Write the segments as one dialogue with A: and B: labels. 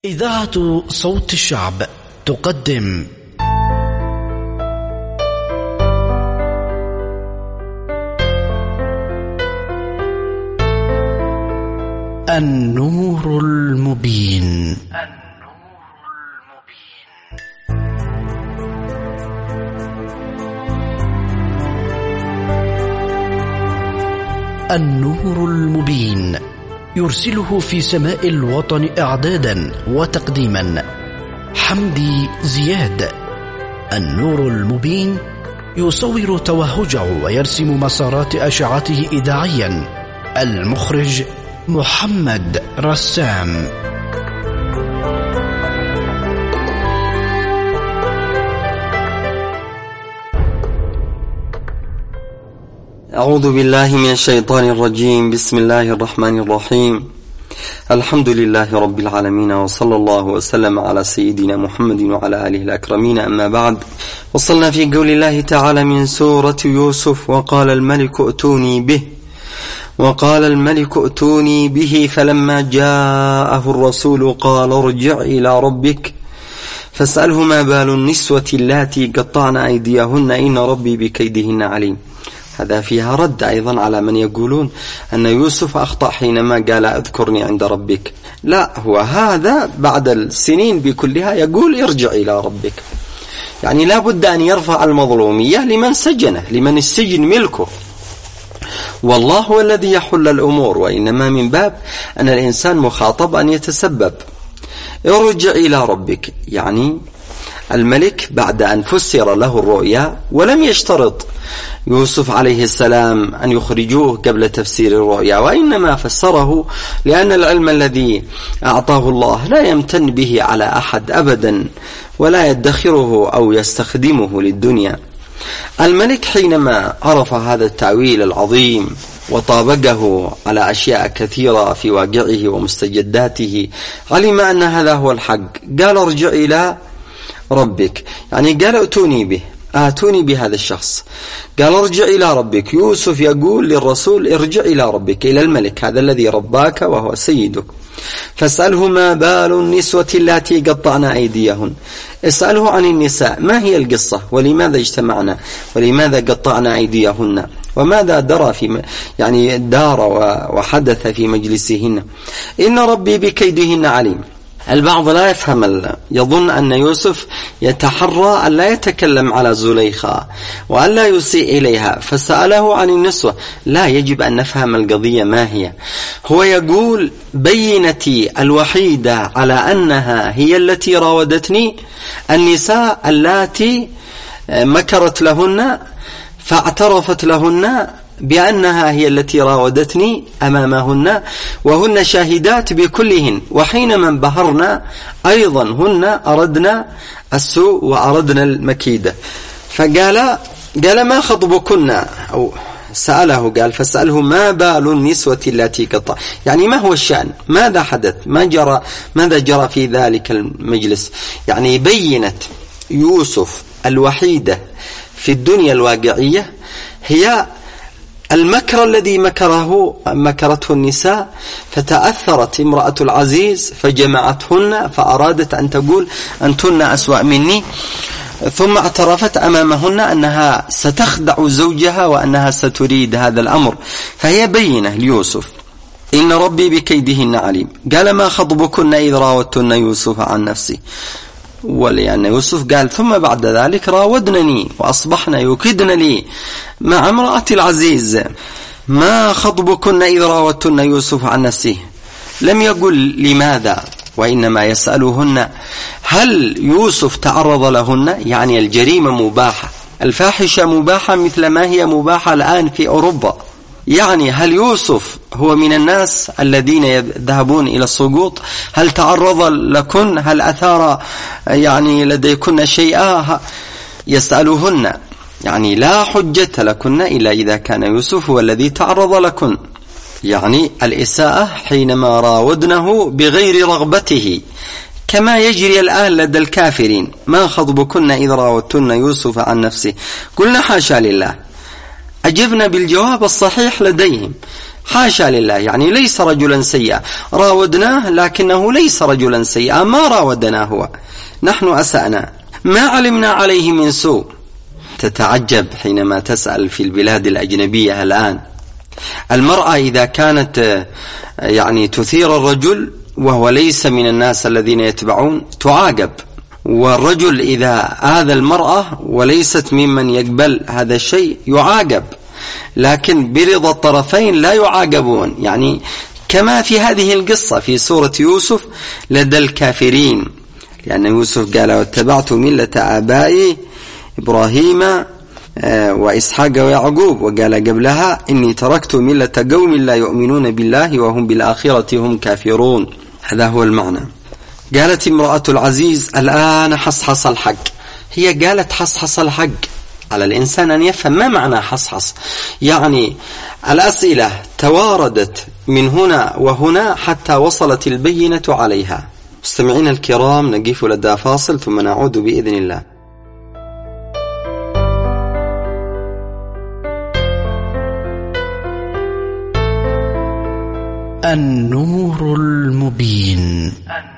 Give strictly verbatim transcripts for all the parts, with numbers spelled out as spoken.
A: إذاعة صوت الشعب تقدم النور المبين. النور المبين يرسله في سماء الوطن إعدادا وتقديما حمدي زياد. النور المبين يصور توهجه ويرسم مسارات أشعته إذاعيا. المخرج محمد رسام.
B: أعوذ بالله من الشيطان الرجيم. بسم الله الرحمن الرحيم. الحمد لله رب العالمين، وصلى الله وسلم على سيدنا محمد وعلى آله الأكرمين. أما بعد، وصلنا في قول الله تعالى من سورة يوسف: وقال الملك ائتوني به وقال الملك ائتوني به فلما جاءه الرسول قال ارجع إلى ربك فاسأله ما بال النسوة اللاتي قطعن أيديهن إن ربي بكيدهن عليم. هذا فيها رد أيضا على من يقولون أن يوسف أخطأ حينما قال اذكرني عند ربك. لا، هو هذا بعد السنين بكلها يقول ارجع إلى ربك، يعني لا بد أن يرفع المظلومية لمن سجنه، لمن السجن ملكه، والله هو الذي يحل الأمور، وإنما من باب أن الإنسان مخاطب أن يتسبب. ارجع إلى ربك، يعني الملك بعد أن فسر له الرؤيا، ولم يشترط يوسف عليه السلام أن يخرجوه قبل تفسير الرؤيا، وإنما فسره لأن العلم الذي أعطاه الله لا يمتن به على أحد أبدا، ولا يدخره أو يستخدمه للدنيا. الملك حينما عرف هذا التأويل العظيم وطابقه على أشياء كثيرة في واقعه ومستجداته، علم أن هذا هو الحق، قال ارجع إلى ربك، يعني قال ائتوني به، آتوني بهذا الشخص. قال ارجع إلى ربك. يوسف يقول للرسول ارجع إلى ربك، إلى الملك هذا الذي رباك وهو سيدك، فاسأله ما بال النسوة اللاتي قطعن أيديهن. اسأله عن النساء، ما هي القصة ولماذا اجتمعنا ولماذا قطعن أيديهن، وماذا درى في يعني دار وحدث في مجلسهن. إن ربي بكيدهن عليم. البعض لا يفهم، يظن أن يوسف يتحرى أن لا يتكلم على زليخة وأن لا يسيء إليها، فسأله عن النسوة. لا، يجب أن نفهم القضية ما هي. هو يقول بينتي الوحيدة على أنها هي التي راودتني النساء اللاتي مكرت لهن فاعترفت لهن بأنها هي التي راودتني أمامهن، وهن شاهدات بكلهن، وحينما انبهرنا أيضا هن أردنا السوء وأردنا المكيدة. فقال قال ما خطبكن، أو سأله قال فاسأله ما بال النسوة التي قطع، يعني ما هو الشأن، ماذا حدث، ما جرى ماذا جرى في ذلك المجلس. يعني بينت يوسف الوحيدة في الدنيا الواقعية هي المكر الذي مكره مكرته النساء، فتأثرت امرأة العزيز فجمعتهن فأرادت أن تقول أنتن أسوأ مني، ثم اعترفت أمامهن أنها ستخدع زوجها وأنها ستريد هذا الأمر، فهي بينة ليوسف. إن ربي بكيدهن عليم. قال ما خطبكن إذ راودتن يوسف عن نفسه، ولأن يوسف قال ثم بعد ذلك راودنني وأصبحنا يكدن لي مع امرأة العزيز. ما خطبكن إذ راودتن يوسف عن نفسه، لم يقل لماذا، وإنما يسألهن هل يوسف تعرض لهن، يعني الجريمة مباحة، الفاحشة مباحة مثل ما هي مباحة الآن في أوروبا. يعني هل يوسف هو من الناس الذين يذهبون إلى السقوط؟ هل تعرض لكن؟ هل أثار يعني لديكن شيئا؟ يسألهن، يعني لا حجة لكن إلا إذا كان يوسف هو الذي تعرض لكن، يعني الإساءة حينما راودنه بغير رغبته، كما يجري الآن لدى الكافرين. ما خطبكن إذ راودتن يوسف عن نفسه، قلنا حاشا لله، أجبنا بالجواب الصحيح لديهم، حاشا لله، يعني ليس رجلا سيئا، راودناه لكنه ليس رجلا سيئا، ما راودنا هو، نحن أسأنا، ما علمنا عليه من سوء. تتعجب حينما تسأل في البلاد الأجنبية الآن، المرأة إذا كانت يعني تثير الرجل وهو ليس من الناس الذين يتبعون تعاقب، والرجل إذا آذى المرأة وليست ممن يقبل هذا الشيء يعاقب، لكن برضا الطرفين لا يعاقبون. يعني كما في هذه القصة في سورة يوسف لدى الكافرين، لأن يوسف قال واتبعت ملة آبائي إبراهيم وإسحاق ويعقوب، وقال قبلها إني تركت ملة قوم لا يؤمنون بالله وهم بالآخرة هم كافرون. هذا هو المعنى. قالت امرأة العزيز الآن حصحص الحق. هي قالت حصحص الحق، على الإنسان أن يفهم ما معنى حصحص. يعني الأسئلة تواردت من هنا وهنا حتى وصلت البينة عليها. مستمعين الكرام، نقف لدى فاصل ثم نعود بإذن الله.
A: النور المبين.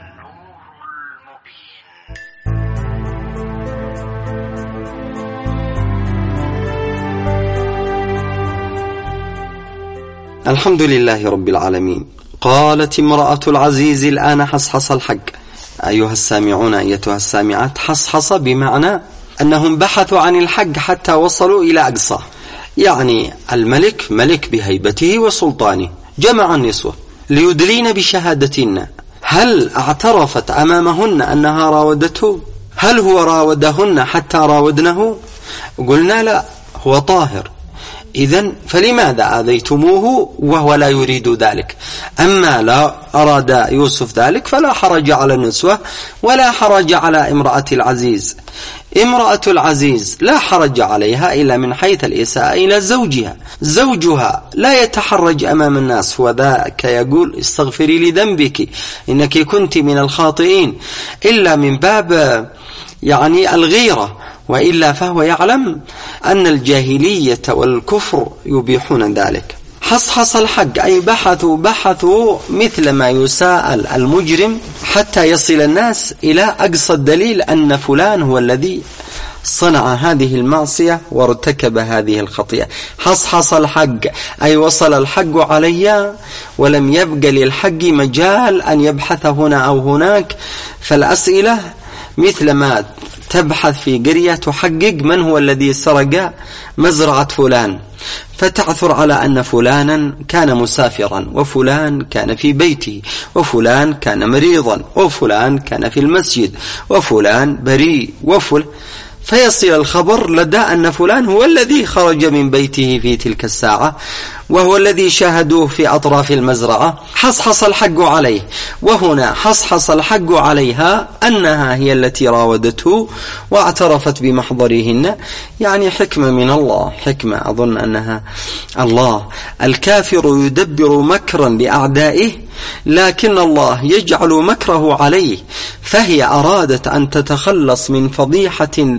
B: الحمد لله رب العالمين. قالت امرأة العزيز الآن حصحص الحق. أيها السامعون أيتها السامعات، حصحص بمعنى أنهم بحثوا عن الحق حتى وصلوا إلى أقصى. يعني الملك ملك بهيبته وسلطانه، جمع النسوة ليدلين بشهادتنا. هل اعترفت أمامهن أنها راودته؟ هل هو راودهن حتى راودنه؟ قلنا لا، هو طاهر. إذن فلماذا آذيتموه وهو لا يريد ذلك؟ أما لا أراد يوسف ذلك فلا حرج على النسوة ولا حرج على امرأة العزيز. امرأة العزيز لا حرج عليها إلا من حيث الإساءة إلى زوجها. زوجها لا يتحرج أمام الناس، وذاك يقول استغفري لذنبك إنك كنت من الخاطئين، إلا من باب يعني الغيرة، وإلا فهو يعلم أن الجاهلية والكفر يبيحون ذلك. حصحص الحق أي بحثوا بحثوا مثل ما يساءل المجرم حتى يصل الناس إلى أقصى الدليل أن فلان هو الذي صنع هذه المعصية وارتكب هذه الخطيئة. حصحص الحق أي وصل الحق علي ولم يبق للحق مجال أن يبحث هنا أو هناك. فالأسئلة مثل ما تبحث في قرية تحقق من هو الذي سرق مزرعة فلان، فتعثر على أن فلانا كان مسافرا، وفلان كان في بيته، وفلان كان مريضا، وفلان كان في المسجد، وفلان بريء، وفل فيصل الخبر لدى أن فلان هو الذي خرج من بيته في تلك الساعة، وهو الذي شاهدوه في أطراف المزرعة. حصحص الحق عليه، وهنا حصحص الحق عليها أنها هي التي راودته واعترفت بمحضرهن. يعني حكمة من الله، حكمة أظن أنها الله. الكافر يدبر مكرا لأعدائه، لكن الله يجعل مكره عليه، فهي أرادت أن تتخلص من فضيحة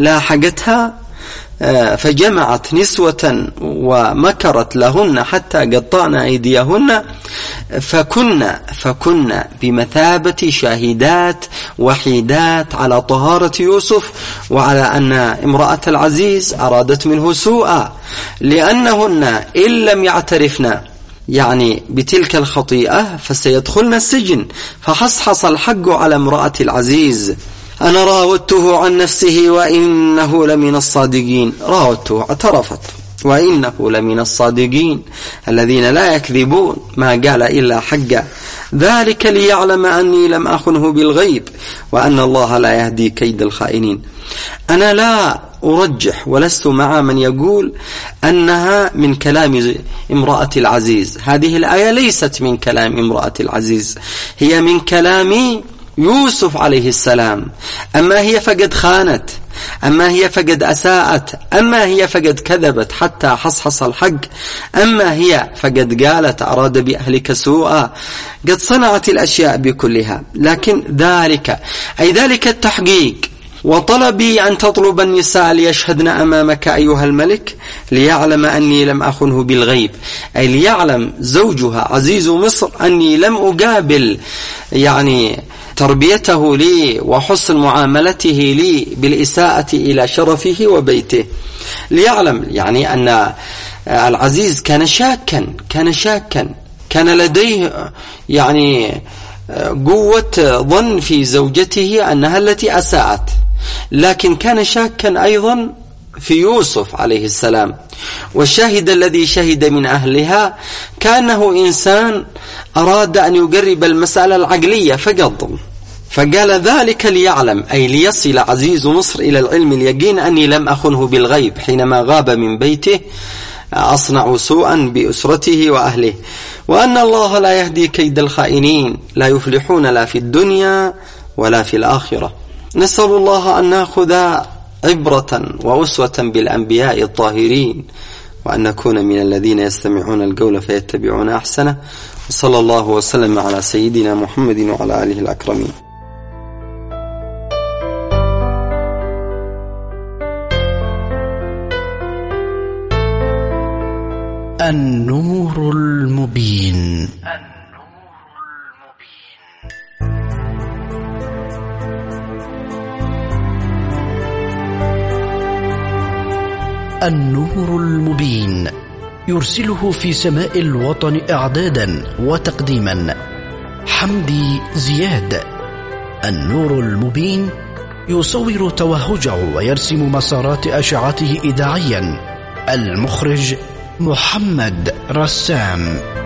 B: لاحقتها فجمعت نسوة ومكرت لهن حتى قطعن أيديهن، فكن فكن بمثابة شاهدات وحيدات على طهارة يوسف وعلى أن امرأة العزيز أرادت منه سوءا، لأنهن إن لم يعترفن يعني بتلك الخطيئة فسيدخلن السجن. فحصحص الحق على امرأة العزيز. أنا راودته عن نفسه وإنه لمن الصادقين. راودته، اعترفت، وإنه لمن الصادقين الذين لا يكذبون، ما قال إلا حقا، ذلك ليعلم أني لم أخنه بالغيب وأن الله لا يهدي كيد الخائنين. أنا لا أرجح ولست مع من يقول أنها من كلام امرأة العزيز. هذه الآية ليست من كلام امرأة العزيز، هي من كلام يوسف عليه السلام. أما هي فقد خانت، أما هي فقد أساءت، أما هي فقد كذبت حتى حصحص الحق، أما هي فقد قالت أراد بأهلك سوءا. قد صنعت الأشياء بكلها، لكن ذلك أي ذلك التحقيق وطلبي أن تطلب النساء ليشهدن أمامك أيها الملك ليعلم أني لم أخنه بالغيب، أي ليعلم زوجها عزيز مصر أني لم أقابل يعني تربيته لي وحسن معاملته لي بالإساءة إلى شرفه وبيته، ليعلم يعني أن العزيز كان شاكا كان شاكا كان لديه يعني قوة ظن في زوجته أنها التي أساءت، لكن كان شاكا أيضا في يوسف عليه السلام. والشاهد الذي شهد من أهلها كانه إنسان أراد أن يقرب المسألة العقلية فقط، فقال ذلك ليعلم أي ليصل عزيز مصر إلى العلم اليقين أني لم أخنه بالغيب حينما غاب من بيته أصنع سوءا بأسرته وأهله، وأن الله لا يهدي كيد الخائنين لا يفلحون لا في الدنيا ولا في الآخرة. نسأل الله أن نأخذ عبرة وأسوة بالأنبياء الطاهرين، وأن نكون من الذين يستمعون القول فيتبعون أحسنه. وصلى الله وسلم على سيدنا محمد وعلى آله الأكرمين.
A: النور المبين. النور المبين يرسله في سماء الوطن إعدادا وتقديما حمدي زياد. النور المبين يصور توهجه ويرسم مسارات أشعته إذاعيا. المخرج محمد رسام.